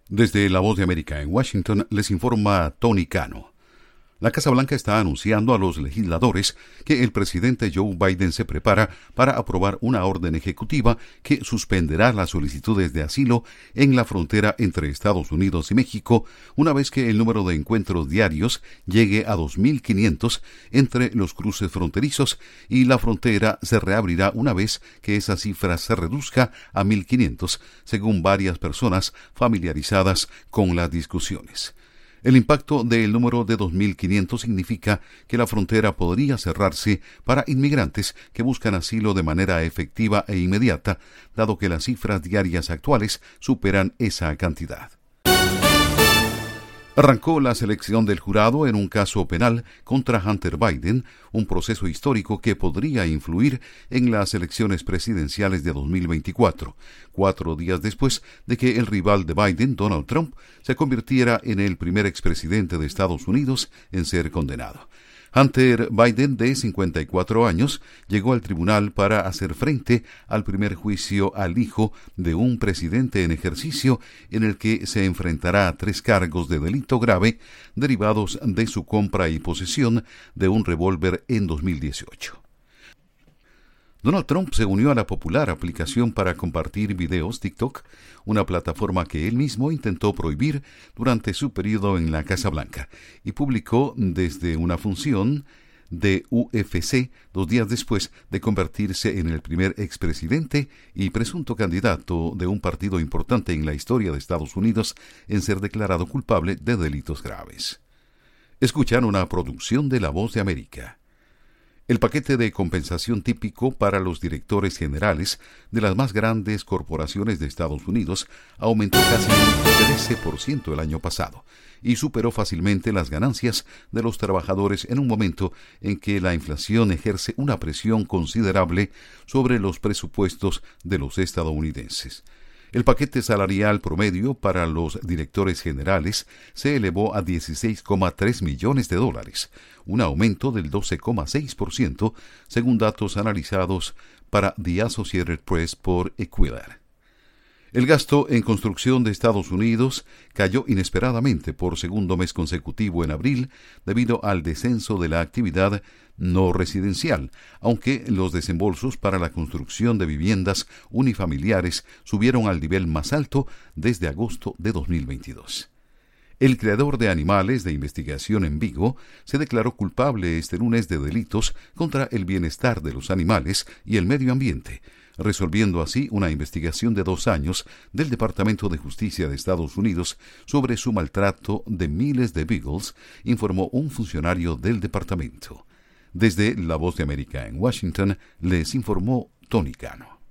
Desde La Voz de América en Washington les informa Tony Cano. La Casa Blanca está anunciando a los legisladores que el presidente Joe Biden se prepara para aprobar una orden ejecutiva que suspenderá las solicitudes de asilo en la frontera entre Estados Unidos y México una vez que el número de encuentros diarios llegue a 2.500 entre los cruces fronterizos y la frontera se reabrirá una vez que esa cifra se reduzca a 1.500, según varias personas familiarizadas con las discusiones. El impacto del número de 2.500 significa que la frontera podría cerrarse para inmigrantes que buscan asilo de manera efectiva e inmediata, dado que las cifras diarias actuales superan esa cantidad. Arrancó la selección del jurado en un caso penal contra Hunter Biden, un proceso histórico que podría influir en las elecciones presidenciales de 2024, 4 días después de que el rival de Biden, Donald Trump, se convirtiera en el primer expresidente de Estados Unidos en ser condenado. Hunter Biden, de 54 años, llegó al tribunal para hacer frente al primer juicio al hijo de un presidente en ejercicio en el que se enfrentará a 3 cargos de delito grave derivados de su compra y posesión de un revólver en 2018. Donald Trump se unió a la popular aplicación para compartir videos TikTok, una plataforma que él mismo intentó prohibir durante su periodo en la Casa Blanca, y publicó desde una función de UFC 2 días después de convertirse en el primer expresidente y presunto candidato de un partido importante en la historia de Estados Unidos en ser declarado culpable de delitos graves. Escuchan una producción de La Voz de América. El paquete de compensación típico para los directores generales de las más grandes corporaciones de Estados Unidos aumentó casi un 13% el año pasado y superó fácilmente las ganancias de los trabajadores en un momento en que la inflación ejerce una presión considerable sobre los presupuestos de los estadounidenses. El paquete salarial promedio para los directores generales se elevó a $16,3 millones, un aumento del 12,6%, según datos analizados para The Associated Press por Equilar. El gasto en construcción de Estados Unidos cayó inesperadamente por segundo mes consecutivo en abril debido al descenso de la actividad no residencial, aunque los desembolsos para la construcción de viviendas unifamiliares subieron al nivel más alto desde agosto de 2022. El criador de animales de investigación en Vigo se declaró culpable este lunes de delitos contra el bienestar de los animales y el medio ambiente, resolviendo así una investigación de 2 años del Departamento de Justicia de Estados Unidos sobre su maltrato de miles de beagles, informó un funcionario del departamento. Desde La Voz de América en Washington, les informó Tony Cano.